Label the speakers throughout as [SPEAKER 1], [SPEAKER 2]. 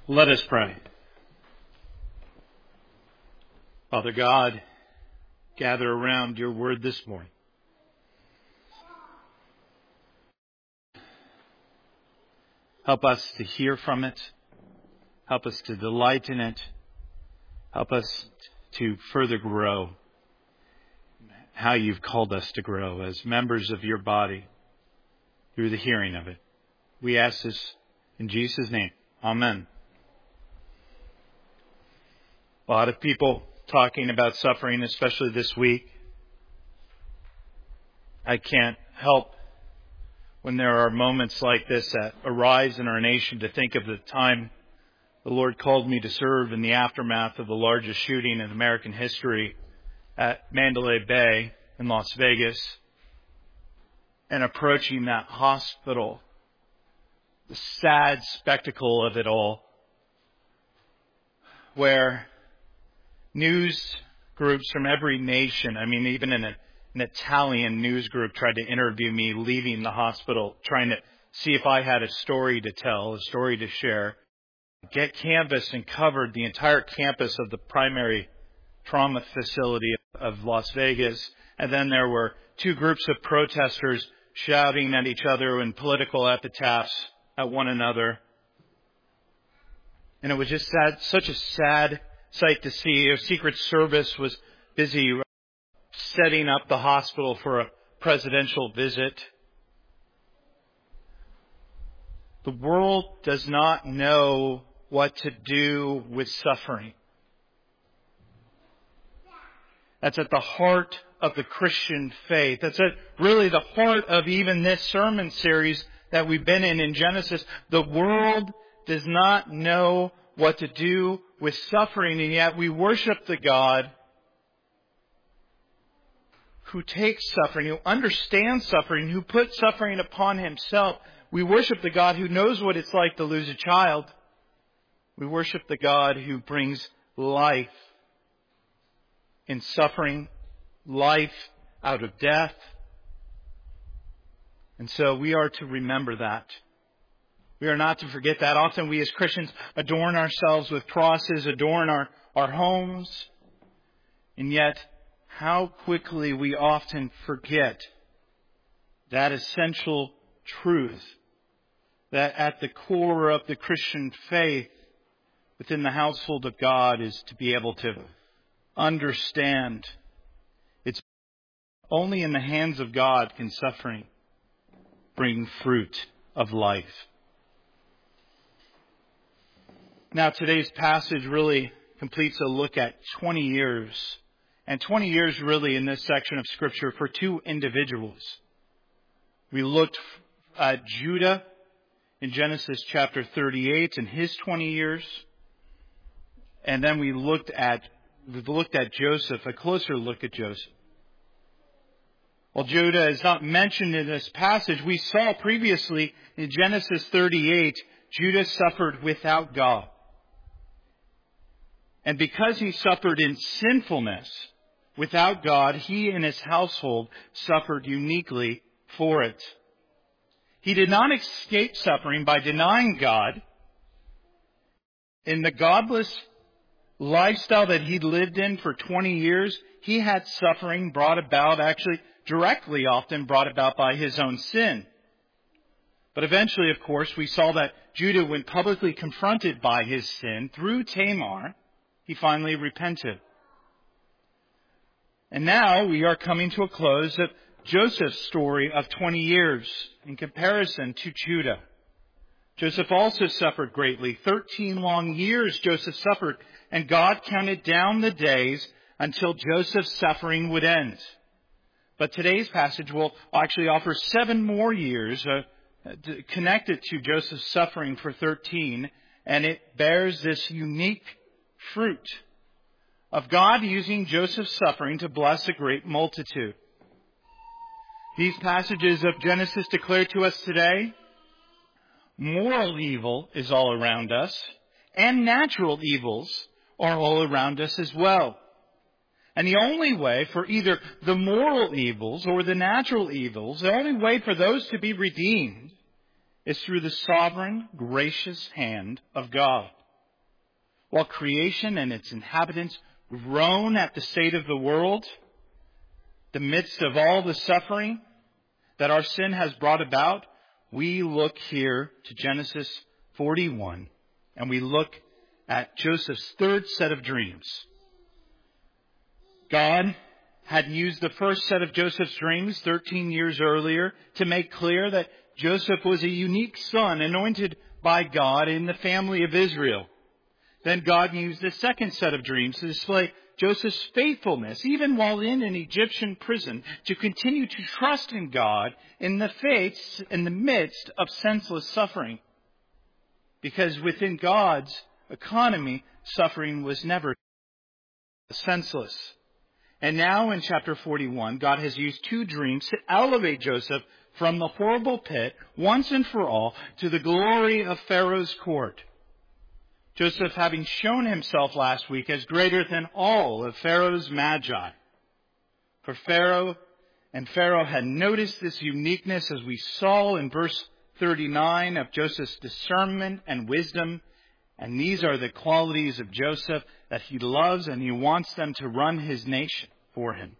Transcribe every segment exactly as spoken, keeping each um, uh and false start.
[SPEAKER 1] Let us pray. Father God, gather around your word this morning. Help us to hear from it. Help us to delight in it. Help us to further grow how you've called us to grow as members of your body through the hearing of it. We ask this in Jesus' name. Amen. A lot of people talking about suffering, especially this week. I can't help when there are moments like this that arise in our nation to think of the time the Lord called me to serve in the aftermath of the largest shooting in American history at Mandalay Bay in Las Vegas, and approaching that hospital, the sad spectacle of it all, where news groups from every nation, I mean, even an, an Italian news group tried to interview me leaving the hospital, trying to see if I had a story to tell, a story to share. Get canvassed and covered the entire campus of the primary trauma facility of Las Vegas. And then there were two groups of protesters shouting at each other in political epitaphs at one another. And it was just sad, such a sad sight to see. Our Secret Service was busy setting up the hospital for a presidential visit. The world does not know what to do with suffering. That's at the heart of the Christian faith. That's at really the heart of even this sermon series that we've been in in Genesis. The world does not know what to do with suffering, and yet we worship the God who takes suffering, who understands suffering, who puts suffering upon himself. We worship the God who knows what it's like to lose a child. We worship the God who brings life in suffering, life out of death. And so we are to remember that. We are not to forget that. Often we as Christians adorn ourselves with crosses, adorn our, our homes. And yet, how quickly we often forget that essential truth that at the core of the Christian faith within the household of God is to be able to understand it's only in the hands of God can suffering bring fruit of life. Now, today's passage really completes a look at twenty years. And twenty years really in this section of Scripture for two individuals. We looked at Judah in Genesis chapter thirty-eight and his twenty years. And then we looked at, we looked at Joseph, a closer look at Joseph. While Judah is not mentioned in this passage, we saw previously in Genesis thirty-eight, Judah suffered without God. And because he suffered in sinfulness without God, he and his household suffered uniquely for it. He did not escape suffering by denying God. In the godless lifestyle that he'd lived in for twenty years, he had suffering brought about, actually directly often brought about by his own sin. But eventually, of course, we saw that Judah, when publicly confronted by his sin through Tamar, he finally repented. And now we are coming to a close of Joseph's story of twenty years in comparison to Judah. Joseph also suffered greatly. Thirteen long years Joseph suffered, and God counted down the days until Joseph's suffering would end. But today's passage will actually offer seven more years uh, connected to Joseph's suffering for thirteen, and it bears this unique fruit of God using Joseph's suffering to bless a great multitude. These passages of Genesis declare to us today, moral evil is all around us, and natural evils are all around us as well. And the only way for either the moral evils or the natural evils, the only way for those to be redeemed is through the sovereign, gracious hand of God. while creation and its inhabitants groan at the state of the world, the midst of all the suffering that our sin has brought about, we look here to Genesis forty-one, and we look at Joseph's third set of dreams. God had used the first set of Joseph's dreams thirteen years earlier to make clear that Joseph was a unique son anointed by God in the family of Israel. Then God used the second set of dreams to display Joseph's faithfulness, even while in an Egyptian prison, to continue to trust in God in the face, in the midst of senseless suffering. Because within God's economy, suffering was never senseless. And now in chapter forty-one, God has used two dreams to elevate Joseph from the horrible pit, once and for all, to the glory of Pharaoh's court. Joseph having shown himself last week as greater than all of Pharaoh's magi. For Pharaoh, and Pharaoh had noticed this uniqueness, as we saw in verse thirty-nine, of Joseph's discernment and wisdom. And these are the qualities of Joseph that he loves, and he wants them to run his nation for him.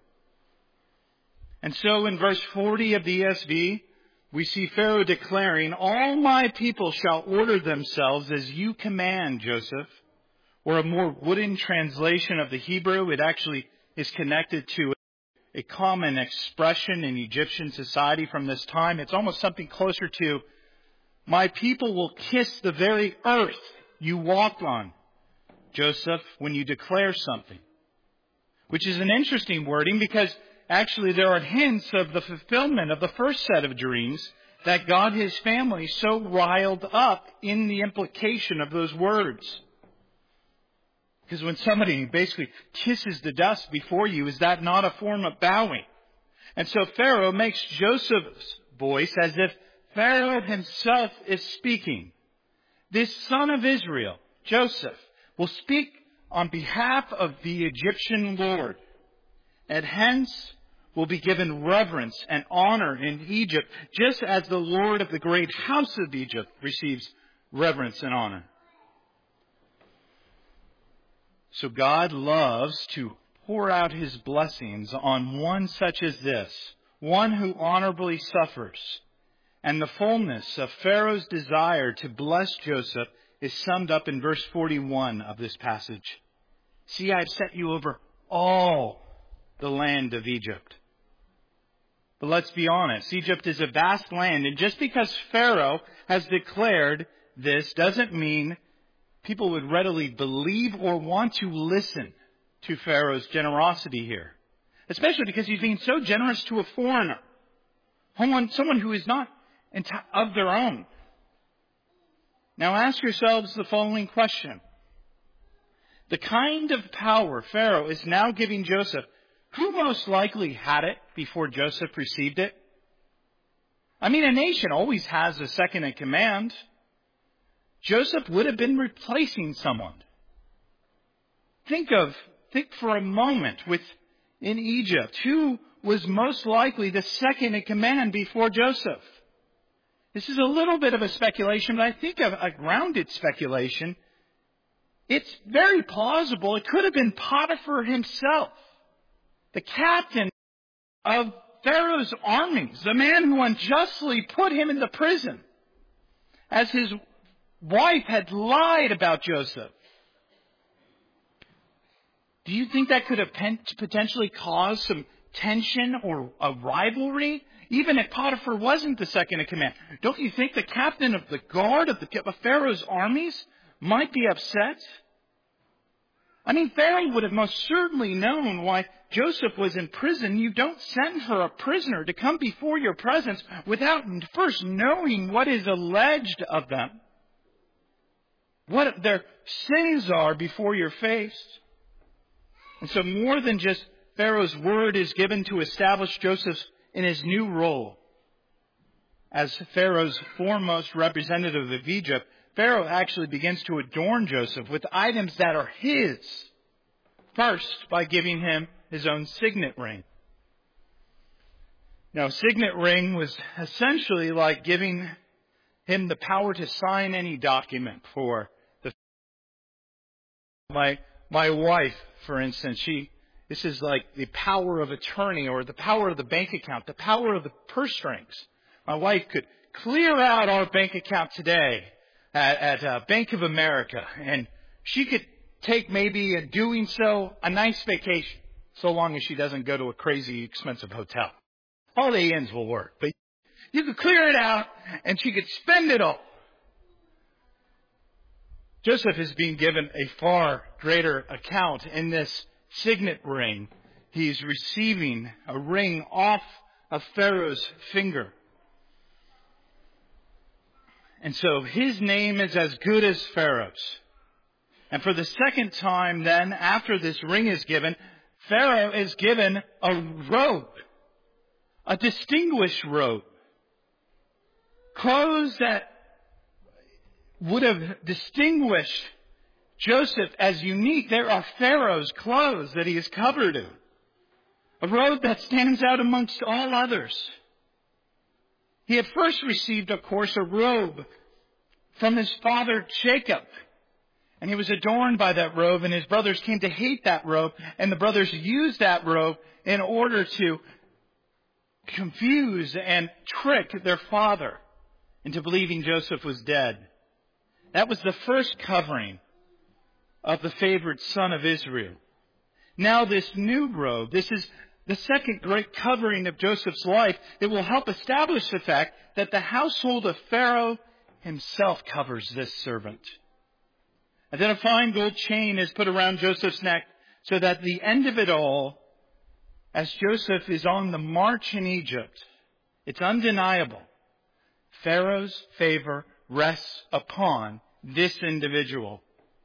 [SPEAKER 1] And so in verse forty of the E S V, we see Pharaoh declaring, "All my people shall order themselves as you command, Joseph." Or a more wooden translation of the Hebrew, it actually is connected to a common expression in Egyptian society from this time. It's almost something closer to, "My people will kiss the very earth you walk on, Joseph, when you declare something." Which is an interesting wording, because actually there are hints of the fulfillment of the first set of dreams that God, his family, so riled up in the implication of those words. Because when somebody basically kisses the dust before you, is that not a form of bowing? And so Pharaoh makes Joseph's voice as if Pharaoh himself is speaking. This son of Israel, Joseph, will speak on behalf of the Egyptian Lord, and hence will be given reverence and honor in Egypt, just as the Lord of the great house of Egypt receives reverence and honor. So God loves to pour out his blessings on one such as this, one who honorably suffers. And the fullness of Pharaoh's desire to bless Joseph is summed up in verse forty-one of this passage. "See, I have set you over all the land of Egypt." But let's be honest, Egypt is a vast land, and just because Pharaoh has declared this doesn't mean people would readily believe or want to listen to Pharaoh's generosity here. Especially because he's being so generous to a foreigner. Someone, someone who is not of their own. Now ask yourselves the following question. The kind of power Pharaoh is now giving Joseph, who most likely had it before Joseph received it? I mean, a nation always has a second in command. Joseph would have been replacing someone. Think of, think for a moment with, in Egypt, who was most likely the second in command before Joseph? This is a little bit of a speculation, but I think of a grounded speculation. It's very plausible it could have been Potiphar himself, the captain of Pharaoh's armies, the man who unjustly put him into prison, as his wife had lied about Joseph. Do you think that could have potentially caused some tension or a rivalry? Even if Potiphar wasn't the second in command, don't you think the captain of the guard of, the, of Pharaoh's armies might be upset? I mean, Pharaoh would have most certainly known why Joseph was in prison. You don't send for a prisoner to come before your presence without first knowing what is alleged of them, what their sins are before your face. And so more than just Pharaoh's word is given to establish Joseph's in his new role as Pharaoh's foremost representative of Egypt, Pharaoh actually begins to adorn Joseph with items that are his. First, by giving him his own signet ring. Now, signet ring was essentially like giving him the power to sign any document for My, my wife, for instance, she, this is like the power of attorney or the power of the bank account, the power of the purse strings. My wife could clear out our bank account today at, at uh, Bank of America, and she could take maybe in doing so a nice vacation, so long as she doesn't go to a crazy expensive hotel. Holiday Inns will work, but you could clear it out and she could spend it all. Joseph is being given a far greater account in this signet ring. He's receiving a ring off of Pharaoh's finger. And so his name is as good as Pharaoh's. And for the second time then, after this ring is given, Pharaoh is given a robe, a distinguished robe. Clothes that would have distinguished Joseph as unique. There are Pharaoh's clothes that he is covered in. A robe that stands out amongst all others. He had first received, of course, a robe from his father Jacob. And he was adorned by that robe, and his brothers came to hate that robe, and the brothers used that robe in order to confuse and trick their father into believing Joseph was dead. That was the first covering of the favored son of Israel. Now this new robe, this is the second great covering of Joseph's life. It will help establish the fact that the household of Pharaoh himself covers this servant. And then a fine gold chain is put around Joseph's neck so that at the end of it all, as Joseph is on the march in Egypt, it's undeniable. Pharaoh's favor rests upon this individual.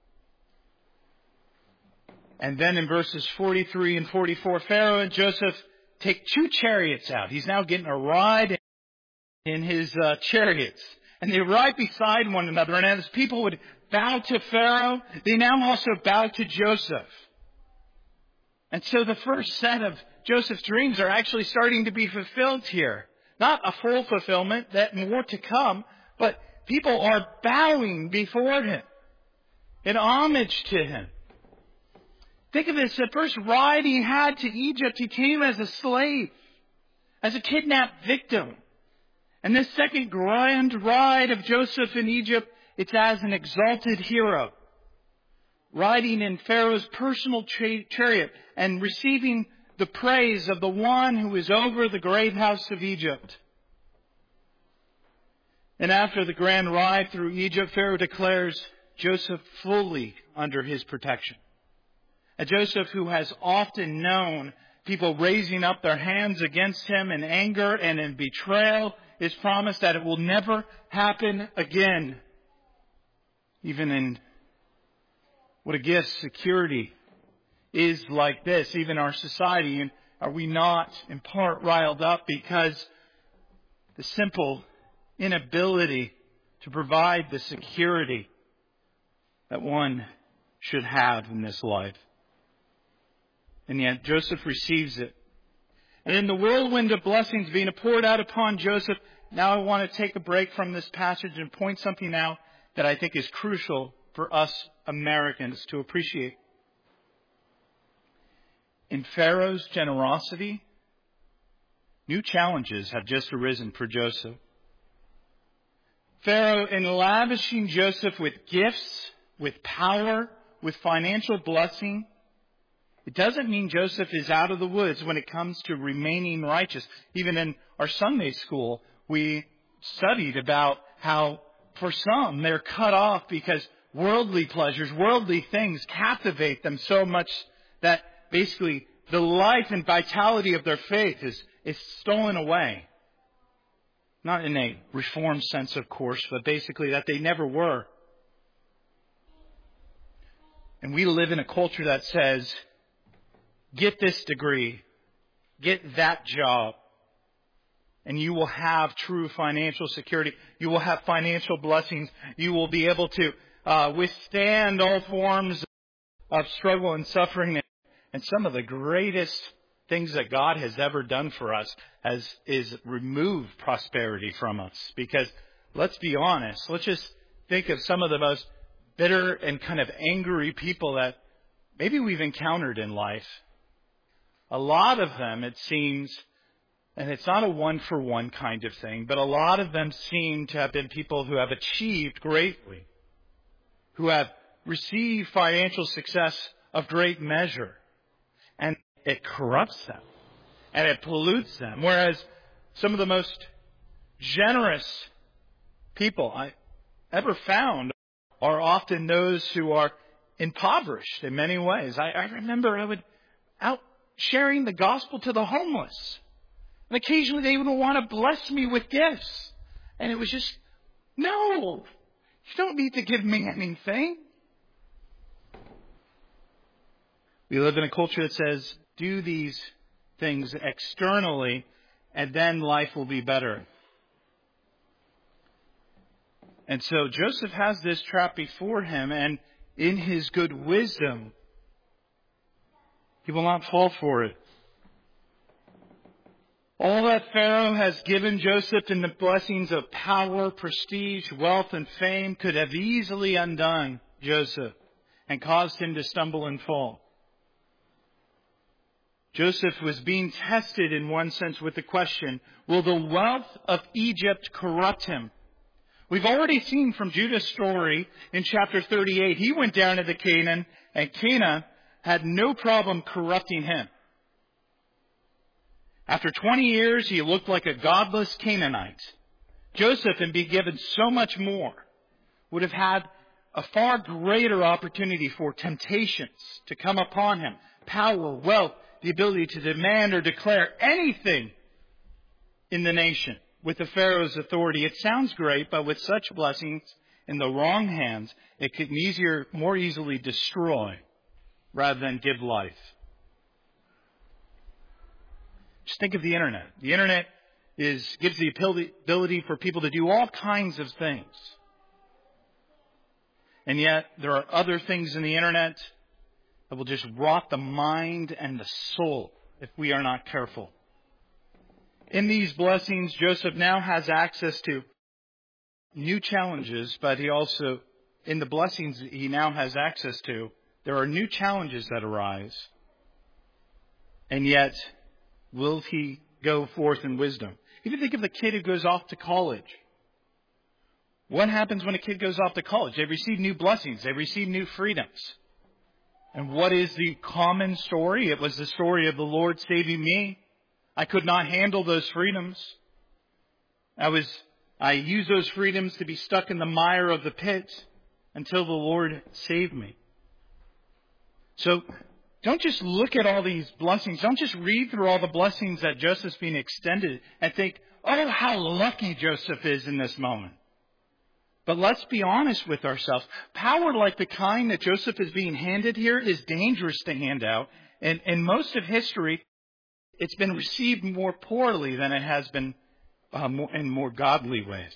[SPEAKER 1] And then in verses forty-three and forty-four, Pharaoh and Joseph take two chariots out. He's now getting a ride in his uh, chariots. And they ride beside one another. And as people would bow to Pharaoh, they now also bow to Joseph. And so the first set of Joseph's dreams are actually starting to be fulfilled here. Not a full fulfillment, that more to come, but people are bowing before him in homage to him. Think of this, the first ride he had to Egypt, he came as a slave, as a kidnapped victim. And this second grand ride of Joseph in Egypt, it's as an exalted hero, riding in Pharaoh's personal chariot and receiving the praise of the one who is over the great house of Egypt. And after the grand ride through Egypt, Pharaoh declares Joseph fully under his protection. A Joseph who has often known people raising up their hands against him in anger and in betrayal is promised that it will never happen again. Even in what a gift security is like this, even our society. And are we not in part riled up because the simple inability to provide the security that one should have in this life? And yet Joseph receives it. And in the whirlwind of blessings being poured out upon Joseph, now I want to take a break from this passage and point something out that I think is crucial for us Americans to appreciate. In Pharaoh's generosity, new challenges have just arisen for Joseph. Pharaoh, in lavishing Joseph with gifts, with power, with financial blessing, it doesn't mean Joseph is out of the woods when it comes to remaining righteous. Even in our Sunday school, we studied about how for some they're cut off because worldly pleasures, worldly things captivate them so much that basically the life and vitality of their faith is, is stolen away. Not in a reformed sense, of course, but basically that they never were. And we live in a culture that says, get this degree, get that job, and you will have true financial security. You will have financial blessings. You will be able to uh, withstand all forms of struggle and suffering. And some of the greatest things that God has ever done for us has, is remove prosperity from us. Because let's be honest, let's just think of some of the most bitter and kind of angry people that maybe we've encountered in life. A lot of them, it seems, and it's not a one-for-one kind of thing, but a lot of them seem to have been people who have achieved greatly, who have received financial success of great measure, and it corrupts them, and it pollutes them, whereas some of the most generous people I ever found are often those who are impoverished in many ways. I, I remember I would out sharing the gospel to the homeless. And occasionally they would want to bless me with gifts. And it was just, no, you don't need to give me anything. We live in a culture that says, do these things externally, and then life will be better. And so Joseph has this trap before him, and in his good wisdom, he will not fall for it. All that Pharaoh has given Joseph in the blessings of power, prestige, wealth, and fame could have easily undone Joseph and caused him to stumble and fall. Joseph was being tested in one sense with the question, will the wealth of Egypt corrupt him? We've already seen from Judah's story in chapter thirty-eight, he went down into Canaan, and Canaan had no problem corrupting him. After twenty years, he looked like a godless Canaanite. Joseph, in being given so much more, would have had a far greater opportunity for temptations to come upon him. Power, wealth, the ability to demand or declare anything in the nation with the Pharaoh's authority. It sounds great, but with such blessings in the wrong hands, it can easier, more easily destroy rather than give life. Just think of the internet. The internet is gives the ability for people to do all kinds of things. And yet, there are other things in the internet that will just rot the mind and the soul if we are not careful. In these blessings, Joseph now has access to new challenges, but he also, in the blessings he now has access to, there are new challenges that arise. And yet, will he go forth in wisdom? Even think of the kid who goes off to college. What happens when a kid goes off to college? They receive new blessings. They receive new freedoms. And what is the common story? It was the story of the Lord saving me. I could not handle those freedoms. I was, I used those freedoms to be stuck in the mire of the pit until the Lord saved me. So, don't just look at all these blessings. Don't just read through all the blessings that Joseph's being extended and think, oh, how lucky Joseph is in this moment. But let's be honest with ourselves. Power like the kind that Joseph is being handed here is dangerous to hand out. And in most of history, it's been received more poorly than it has been uh, more, in more godly ways.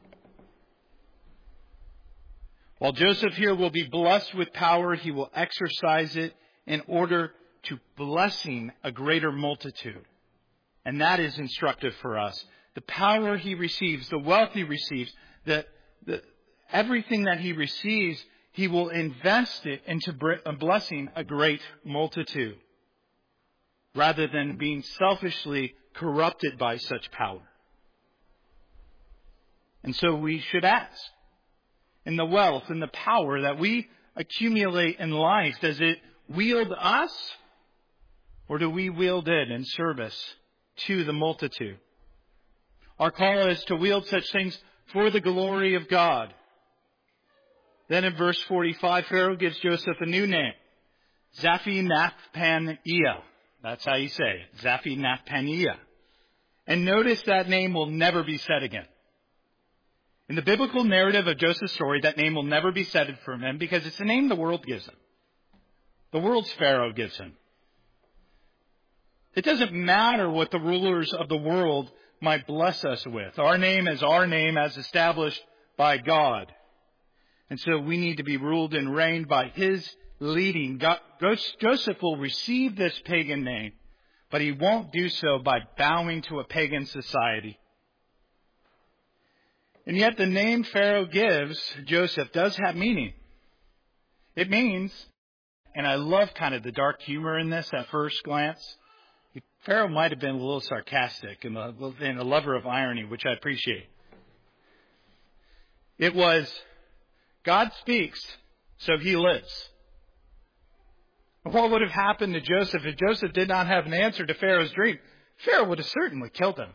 [SPEAKER 1] While Joseph here will be blessed with power, he will exercise it in order to blessing a greater multitude. And that is instructive for us. The power he receives, the wealth he receives, the, the, everything that he receives, he will invest it into blessing a great multitude, rather than being selfishly corrupted by such power. And so we should ask, in the wealth and the power that we accumulate in life, does it wield us, or do we wield it in service to the multitude? Our call is to wield such things for the glory of God. Then in verse forty-five, Pharaoh gives Joseph a new name, Zaphi-Nath-Paneah. That's how you say it, Zaphi-Nath-Paneah. And notice that name will never be said again. In the biblical narrative of Joseph's story, that name will never be said from him because it's the name the world gives him. The world's Pharaoh gives him. It doesn't matter what the rulers of the world might bless us with. Our name is our name as established by God. And so we need to be ruled and reigned by His leading. God, Joseph will receive this pagan name, but he won't do so by bowing to a pagan society. And yet the name Pharaoh gives Joseph does have meaning. It means, and I love kind of the dark humor in this at first glance, Pharaoh might have been a little sarcastic and a, and a lover of irony, which I appreciate. It was, God speaks, so he lives. What would have happened to Joseph if Joseph did not have an answer to Pharaoh's dream? Pharaoh would have certainly killed him.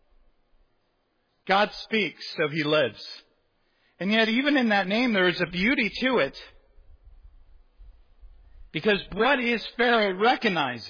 [SPEAKER 1] God speaks, so he lives. And yet, even in that name, there is a beauty to it. Because what is Pharaoh recognizing?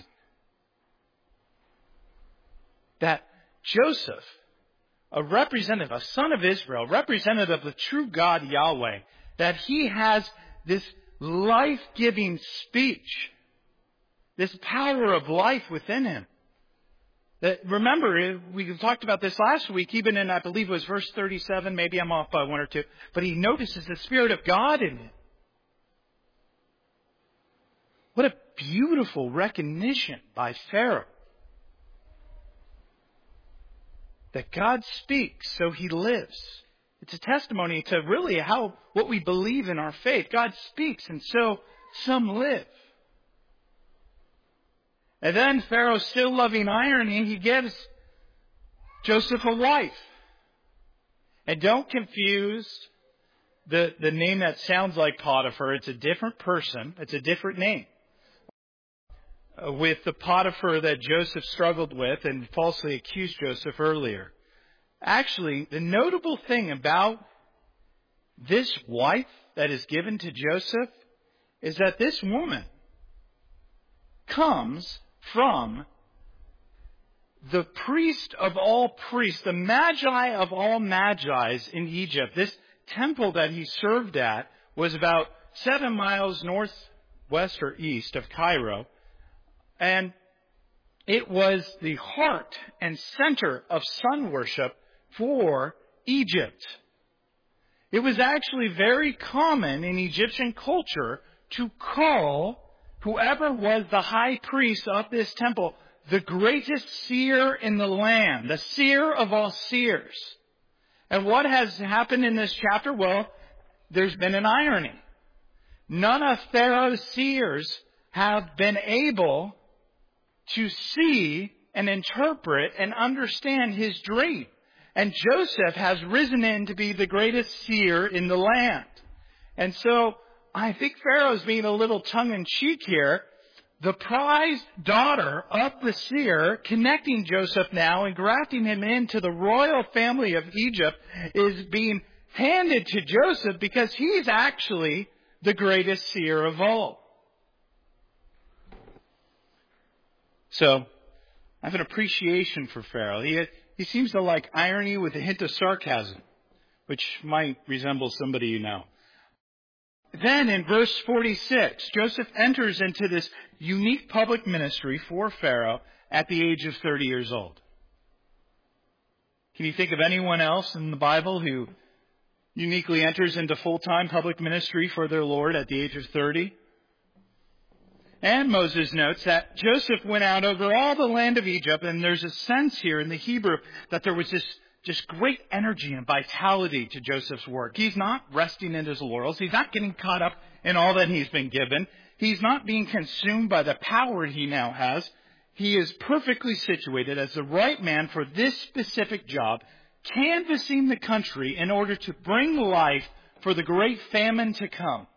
[SPEAKER 1] That Joseph, a representative, a son of Israel, representative of the true God Yahweh, that he has this life-giving speech, this power of life within him. That, remember, we talked about this last week, even in, I believe it was verse thirty-seven, maybe I'm off by one or two, but he notices the Spirit of God in it. What a beautiful recognition by Pharaoh. That God speaks, so he lives. It's a testimony to really how, what we believe in our faith. God speaks, and so some live. And then Pharaoh, still loving irony, he gives Joseph a wife. And don't confuse the, the name that sounds like Potiphar. It's a different person. It's a different name. Uh, with the Potiphar that Joseph struggled with and falsely accused Joseph earlier. Actually, the notable thing about this wife that is given to Joseph is that this woman comes from the priest of all priests, the magi of all magi's in Egypt. This temple that he served at was about seven miles northwest or east of Cairo. And it was the heart and center of sun worship for Egypt. It was actually very common in Egyptian culture to call whoever was the high priest of this temple the greatest seer in the land, the seer of all seers. And what has happened in this chapter? Well, there's been an irony. None of Pharaoh's seers have been able to see and interpret and understand his dream. And Joseph has risen in to be the greatest seer in the land. And so I think Pharaoh's being a little tongue-in-cheek here. The prized daughter of the seer, connecting Joseph now and grafting him into the royal family of Egypt, is being handed to Joseph because he's actually the greatest seer of all. So, I have an appreciation for Pharaoh. He, he seems to like irony with a hint of sarcasm, which might resemble somebody you know. Then in verse forty-six, Joseph enters into this unique public ministry for Pharaoh at the age of thirty years old. Can you think of anyone else in the Bible who uniquely enters into full-time public ministry for their Lord at the age of thirty? And Moses notes that Joseph went out over all the land of Egypt, and there's a sense here in the Hebrew that there was this just great energy and vitality to Joseph's work. He's not resting in his laurels. He's not getting caught up in all that he's been given. He's not being consumed by the power he now has. He is perfectly situated as the right man for this specific job, canvassing the country in order to bring life for the great famine to come.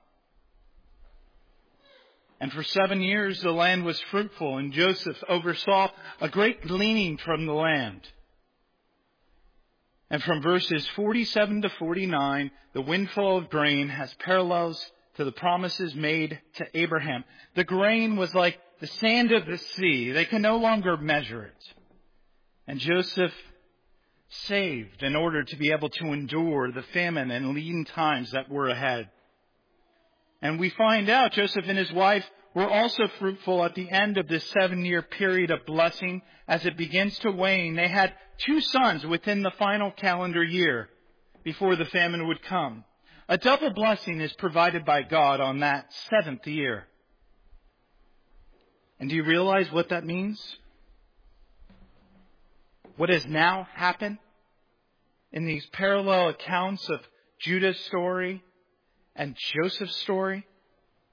[SPEAKER 1] And for seven years the land was fruitful, and Joseph oversaw a great gleaning from the land. And from verses forty-seven to forty-nine, the windfall of grain has parallels to the promises made to Abraham. The grain was like the sand of the sea. They can no longer measure it. And Joseph saved in order to be able to endure the famine and lean times that were ahead. And we find out Joseph and his wife were also fruitful at the end of this seven-year period of blessing. As it begins to wane, they had two sons within the final calendar year before the famine would come. A double blessing is provided by God on that seventh year. And do you realize what that means? What has now happened in these parallel accounts of Judah's story and Joseph's story?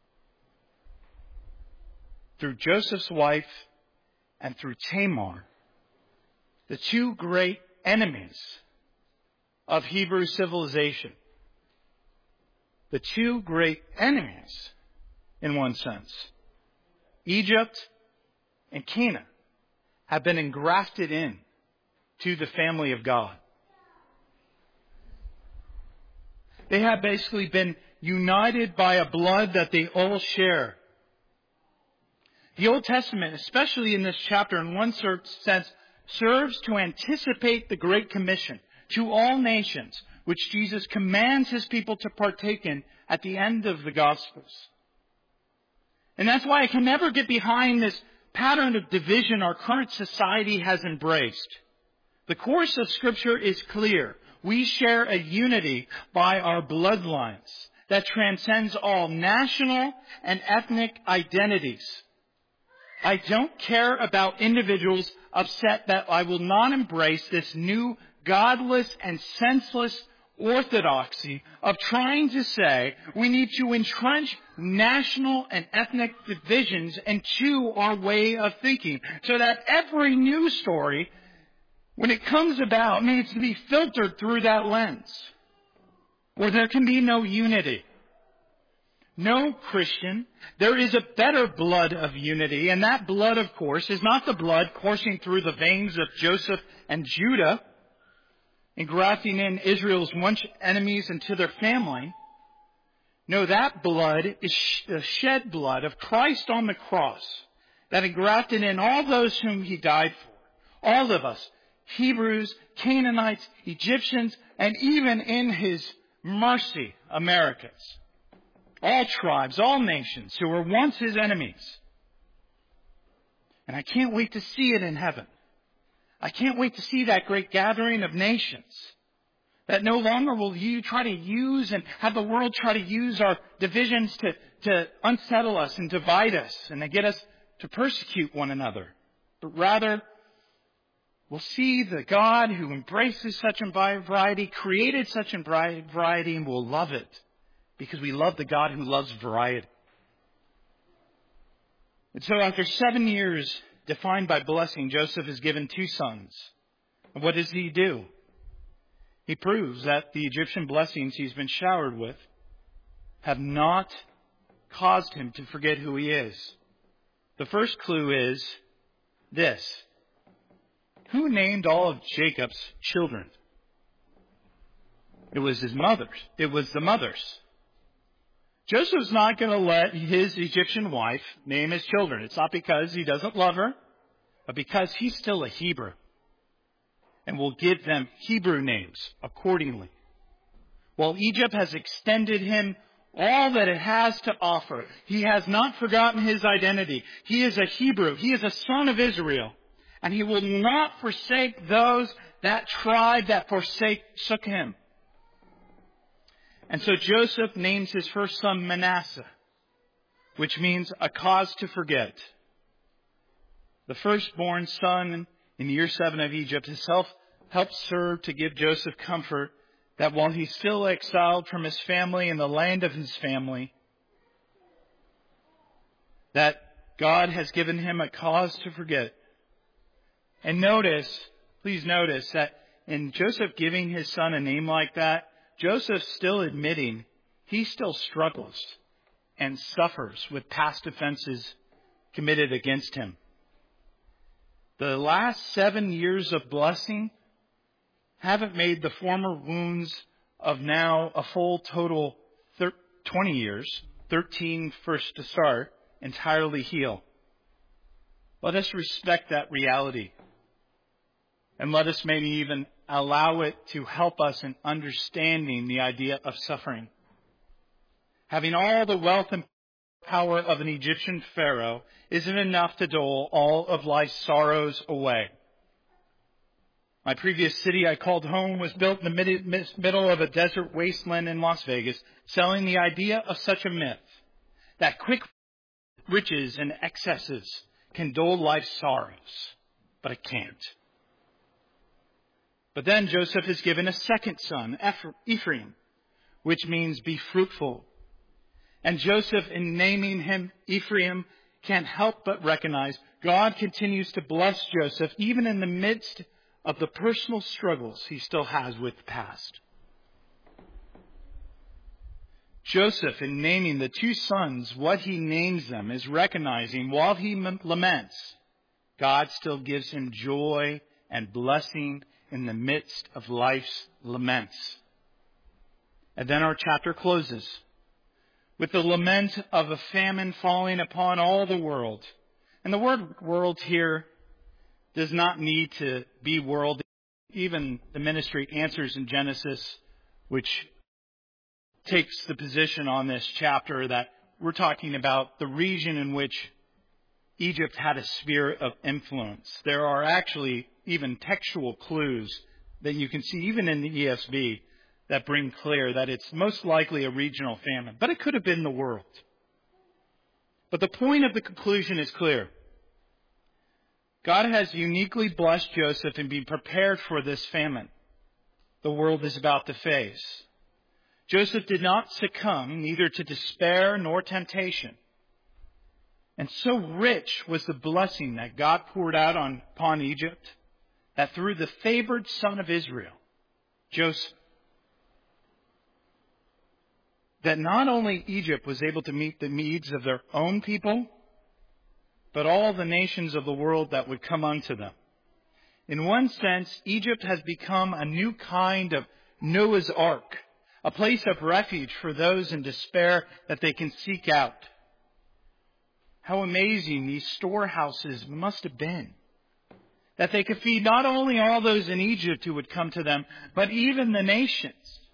[SPEAKER 1] through Joseph's wife and through Tamar, the two great enemies of Hebrew civilization. The two great enemies, in one sense, Egypt and Canaan, have been engrafted in to the family of God. They have basically been united by a blood that they all share. The Old Testament, especially in this chapter, in one sense, serves to anticipate the Great Commission to all nations, which Jesus commands His people to partake in at the end of the Gospels. And that's why I can never get behind this pattern of division our current society has embraced. The course of Scripture is clear. We share a unity by our bloodlines that transcends all national and ethnic identities. I don't care about individuals upset that I will not embrace this new godless and senseless orthodoxy of trying to say we need to entrench national and ethnic divisions into our way of thinking so that every news story, when it comes about, needs to be filtered through that lens, or there can be no unity. No, Christian, there is a better blood of unity, and that blood, of course, is not the blood coursing through the veins of Joseph and Judah, engrafting in Israel's once enemies into their family. No, that blood is the shed blood of Christ on the cross that engrafted in all those whom He died for. All of us, Hebrews, Canaanites, Egyptians, and even in His mercy, Americans. All tribes, all nations who were once His enemies. And I can't wait to see it in heaven. I can't wait to see that great gathering of nations. That no longer will you try to use and have the world try to use our divisions to, to unsettle us and divide us and to get us to persecute one another. But rather, we'll see the God who embraces such a variety, created such a variety, and will love it. Because we love the God who loves variety. And so after seven years defined by blessing, Joseph is given two sons. And what does he do? He proves that the Egyptian blessings he's been showered with have not caused him to forget who he is. The first clue is this. Who named all of Jacob's children? It was his mother's. It was the mother's. Joseph's not going to let his Egyptian wife name his children. It's not because he doesn't love her, but because he's still a Hebrew and will give them Hebrew names accordingly. While Egypt has extended him all that it has to offer, he has not forgotten his identity. He is a Hebrew. He is a son of Israel. And he will not forsake those, that tribe that forsook him. And so Joseph names his first son Manasseh, which means a cause to forget. The firstborn son in year seven of Egypt has helped serve to give Joseph comfort that while he's still exiled from his family and the land of his family, that God has given him a cause to forget. And notice, please notice that in Joseph giving his son a name like that, Joseph's still admitting he still struggles and suffers with past offenses committed against him. The last seven years of blessing haven't made the former wounds of now a full total twenty years, thirteen first to start, entirely heal. Let us respect that reality. And let us maybe even allow it to help us in understanding the idea of suffering. Having all the wealth and power of an Egyptian pharaoh isn't enough to dole all of life's sorrows away. My previous city I called home was built in the middle of a desert wasteland in Las Vegas, selling the idea of such a myth, that quick riches and excesses can dull life's sorrows, but it can't. But then Joseph is given a second son, Ephraim, which means be fruitful. And Joseph, in naming him Ephraim, can't help but recognize God continues to bless Joseph even in the midst of the personal struggles he still has with the past. Joseph, in naming the two sons what he names them, is recognizing while he laments, God still gives him joy and blessing in the midst of life's laments. And then our chapter closes with the lament of a famine falling upon all the world. And the word world here does not need to be world. Even the ministry Answers in Genesis, which takes the position on this chapter that we're talking about the region in which Egypt had a sphere of influence. There are actually even textual clues that you can see even in the E S V that bring clear that it's most likely a regional famine. But it could have been the world. But the point of the conclusion is clear. God has uniquely blessed Joseph in being prepared for this famine the world is about to face. Joseph did not succumb neither to despair nor temptation. And so rich was the blessing that God poured out on, upon Egypt that through the favored son of Israel, Joseph, that not only Egypt was able to meet the needs of their own people, but all the nations of the world that would come unto them. In one sense, Egypt has become a new kind of Noah's Ark, a place of refuge for those in despair that they can seek out. How amazing these storehouses must have been. That they could feed not only all those in Egypt who would come to them, but even the nations.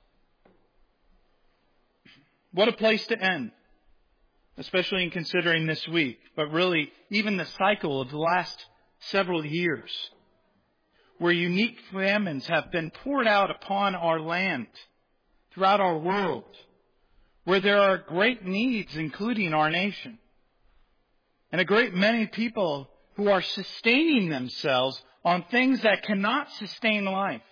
[SPEAKER 1] What a place to end, especially in considering this week, but really even the cycle of the last several years, where unique famines have been poured out upon our land, throughout our world, where there are great needs, including our nation, and a great many people who are sustaining themselves on things that cannot sustain life.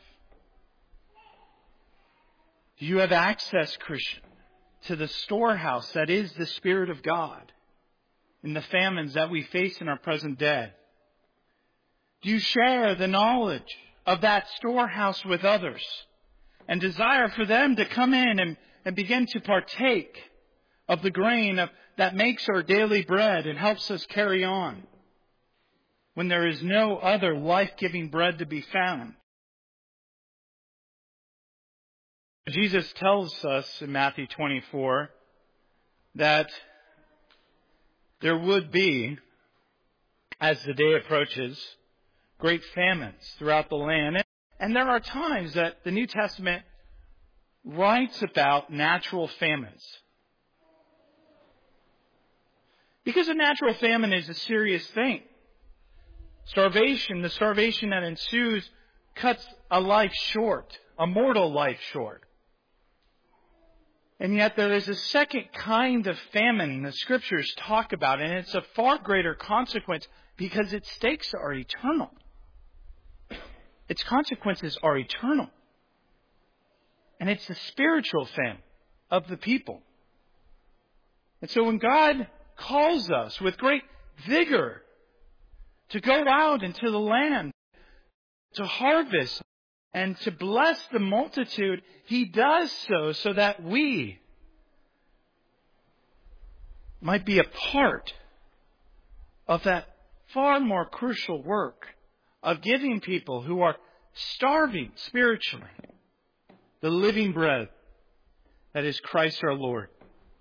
[SPEAKER 1] Do you have access, Christian, to the storehouse that is the Spirit of God in the famines that we face in our present day? Do you share the knowledge of that storehouse with others and desire for them to come in and, and begin to partake of the grain of, that makes our daily bread and helps us carry on when there is no other life-giving bread to be found? Jesus tells us in Matthew twenty-four that there would be, as the day approaches, great famines throughout the land. And there are times that the New Testament writes about natural famines. Because a natural famine is a serious thing. Starvation, the starvation that ensues, cuts a life short, a mortal life short. And yet there is a second kind of famine the Scriptures talk about, and it's of far greater consequence because its stakes are eternal. Its consequences are eternal. And it's the spiritual famine of the people. And so when God calls us with great vigor to go out into the land, to harvest, and to bless the multitude, He does so so that we might be a part of that far more crucial work of giving people who are starving spiritually the living bread that is Christ our Lord.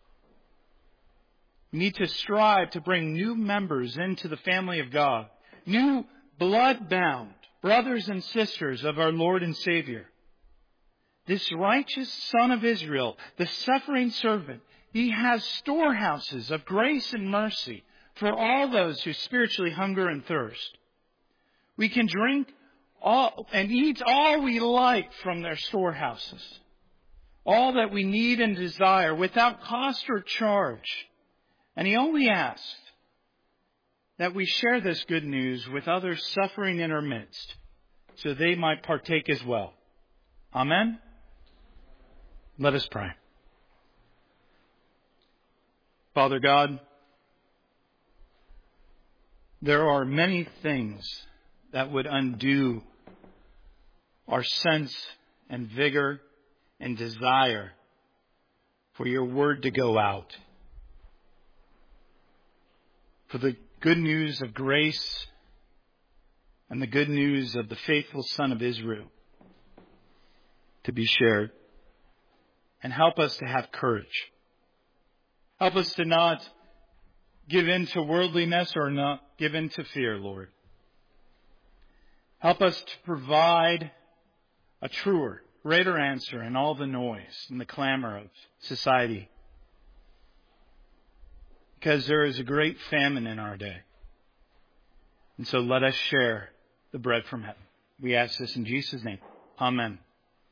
[SPEAKER 1] We need to strive to bring new members into the family of God, new blood-bound brothers and sisters of our Lord and Savior. This righteous Son of Israel, the suffering servant, He has storehouses of grace and mercy for all those who spiritually hunger and thirst. We can drink all and eat all we like from their storehouses, all that we need and desire without cost or charge. And He only asks that we share this good news with others suffering in our midst, so they might partake as well. Amen? Let us pray. Father God, There are many things that would undo our sense and vigor and desire for your word to go out, for the good news of grace and the good news of the faithful Son of Israel to be shared. And help us to have courage. Help us to not give in to worldliness or not give in to fear, Lord. Help us to provide a truer, greater answer in all the noise and the clamor of society. Because there is a great famine in our day. And so let us share the bread from heaven. We ask this in Jesus' name. Amen.